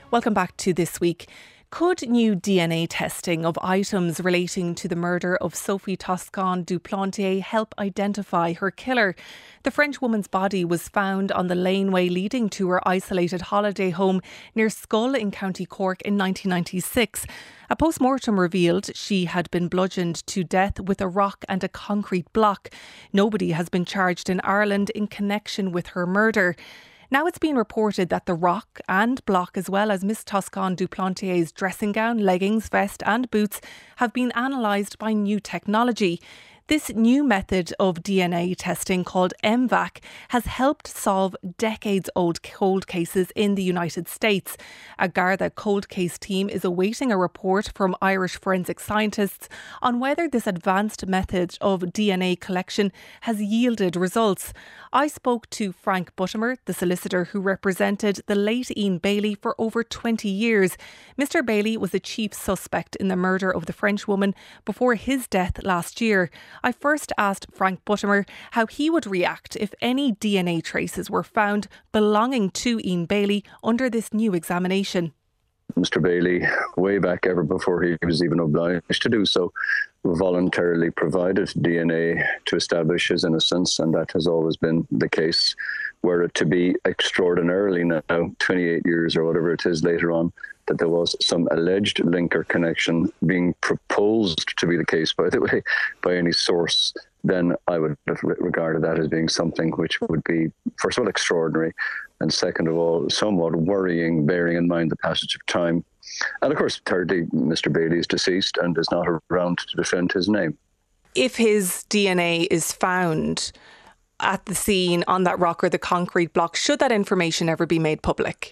Welcome back to This Week. Could new DNA testing of items relating to the murder of Sophie Toscan du Plantier help identify her killer? The French woman's body was found on the laneway leading to her isolated holiday home near Scull in County Cork in 1996. A post-mortem revealed she had been bludgeoned to death with a rock and a concrete block. Nobody has been charged in Ireland in connection with her murder. Now it's been reported that the rock and block, as well as Miss Toscan du Plantier's dressing gown, leggings, vest and boots, have been analysed by new technology. This new method of DNA testing, called MVAC, has helped solve decades-old cold cases in the United States. A Garda cold case team is awaiting a report from Irish forensic scientists on whether this advanced method of DNA collection has yielded results. I spoke to Frank Buttimer, the solicitor who represented the late Ian Bailey for over 20 years. Mr. Bailey was the chief suspect in the murder of the French woman before his death last year. I first asked Frank Buttimer how he would react if any DNA traces were found belonging to Ian Bailey under this new examination. Mr. Bailey, way back ever before he was even obliged to do so, voluntarily provided DNA to establish his innocence, and that has always been the case. Were it to be extraordinarily now, 28 years or whatever it is later on, that there was some alleged link or connection being proposed to be the case, by the way, by any source, then I would have regarded that as being something which would be, first of all, extraordinary, and second of all, somewhat worrying, bearing in mind the passage of time. And of course, thirdly, Mr. Bailey is deceased and is not around to defend his name. If his DNA is found at the scene on that rock or the concrete block, should that information ever be made public?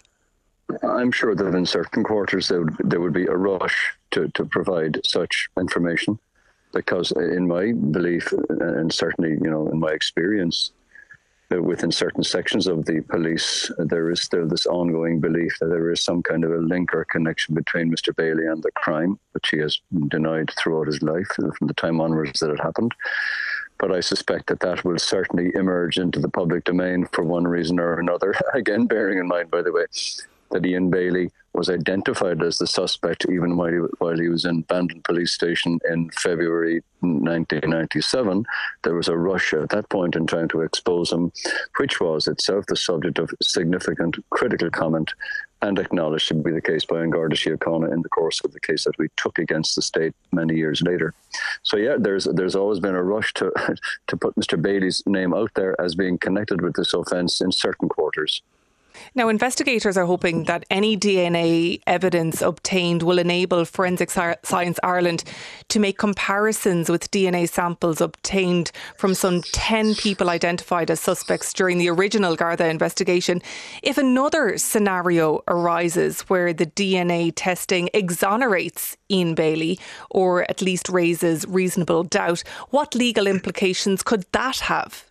I'm sure that in certain quarters there would be a rush to provide such information, because in my belief, and certainly in my experience, within certain sections of the police, there is still this ongoing belief that there is some kind of a link or connection between Mr. Bailey and the crime, which he has denied throughout his life from the time onwards that it happened. But I suspect that will certainly emerge into the public domain for one reason or another. Again, bearing in mind, by the way, that Ian Bailey was identified as the suspect even while he was in Bandon Police Station in February 1997. There was a rush at that point in time to expose him, which was itself the subject of significant critical comment and acknowledged to be the case by An Garda Síochána in the course of the case that we took against the state many years later. So yeah, there's always been a rush to put Mr. Bailey's name out there as being connected with this offence in certain quarters. Now, investigators are hoping that any DNA evidence obtained will enable Forensic Science Ireland to make comparisons with DNA samples obtained from some 10 people identified as suspects during the original Garda investigation. If another scenario arises where the DNA testing exonerates Ian Bailey, or at least raises reasonable doubt, what legal implications could that have?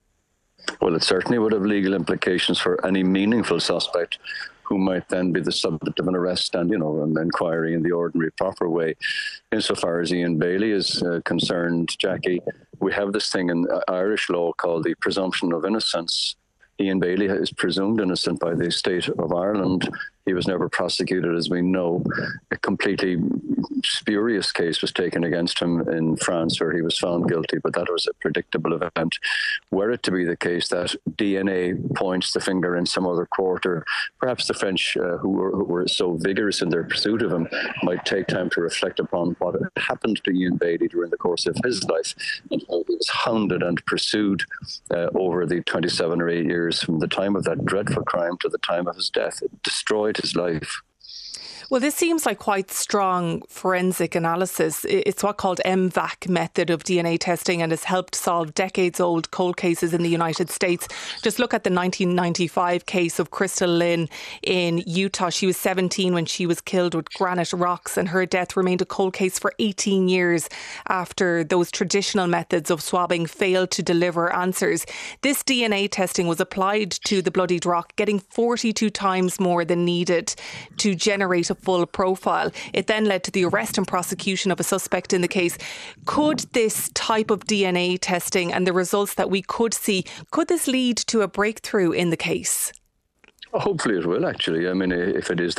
Well, it certainly would have legal implications for any meaningful suspect who might then be the subject of an arrest and, an inquiry in the ordinary, proper way. Insofar as Ian Bailey is concerned, Jackie, we have this thing in Irish law called the presumption of innocence. Ian Bailey is presumed innocent by the state of Ireland. He was never prosecuted, as we know. A completely spurious case was taken against him in France where he was found guilty, but that was a predictable event. Were it to be the case that DNA points the finger in some other quarter, perhaps the French, who were so vigorous in their pursuit of him, might take time to reflect upon what had happened to Ian Bailey during the course of his life, and how he was hounded and pursued over the 27 or 8 years from the time of that dreadful crime to the time of his death. It destroyed his life. Well, this seems like quite strong forensic analysis. It's what's called MVAC method of DNA testing and has helped solve decades-old cold cases in the United States. Just look at the 1995 case of Crystal Lynn in Utah. She was 17 when she was killed with granite rocks, and her death remained a cold case for 18 years after those traditional methods of swabbing failed to deliver answers. This DNA testing was applied to the bloodied rock, getting 42 times more than needed to generate a full profile. It then led to the arrest and prosecution of a suspect in the case. Could this type of DNA testing and the results that we could see, could this lead to a breakthrough in the case? Hopefully it will, actually. I mean, if it is that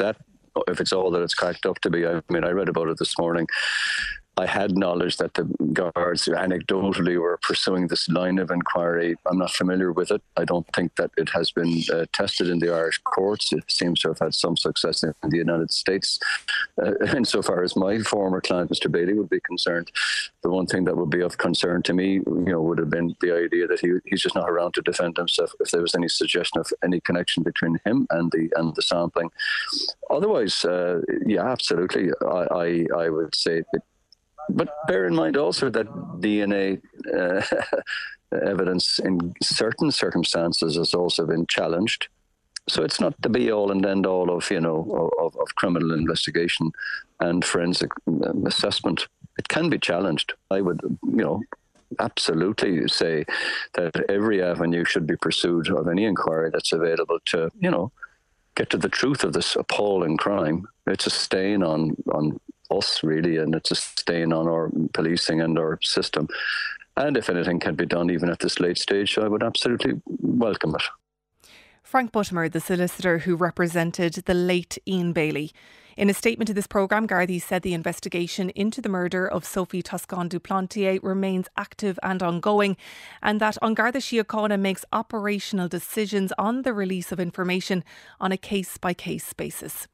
if it's all that it's cracked up to be. I mean, I read about it this morning. I had knowledge that the guards anecdotally were pursuing this line of inquiry. I'm not familiar with it. I don't think that it has been tested in the Irish courts. It seems to have had some success in the United States. Insofar as my former client, Mr. Bailey, would be concerned, the one thing that would be of concern to me, would have been the idea that he's just not around to defend himself if there was any suggestion of any connection between him and the sampling. Otherwise, yeah, absolutely. I would say that. But bear in mind also that DNA evidence in certain circumstances has also been challenged. So it's not the be-all and end-all of criminal investigation and forensic assessment. It can be challenged. I would, absolutely say that every avenue should be pursued of any inquiry that's available to, get to the truth of this appalling crime. It's a stain on us, really, and it's a stain on our policing and our system. And if anything can be done even at this late stage, I would absolutely welcome it. Frank Buttimer, the solicitor who represented the late Ian Bailey. In a statement to this programme, Gardaí said the investigation into the murder of Sophie Toscan du Plantier remains active and ongoing, and that An Garda Síochána makes operational decisions on the release of information on a case-by-case basis.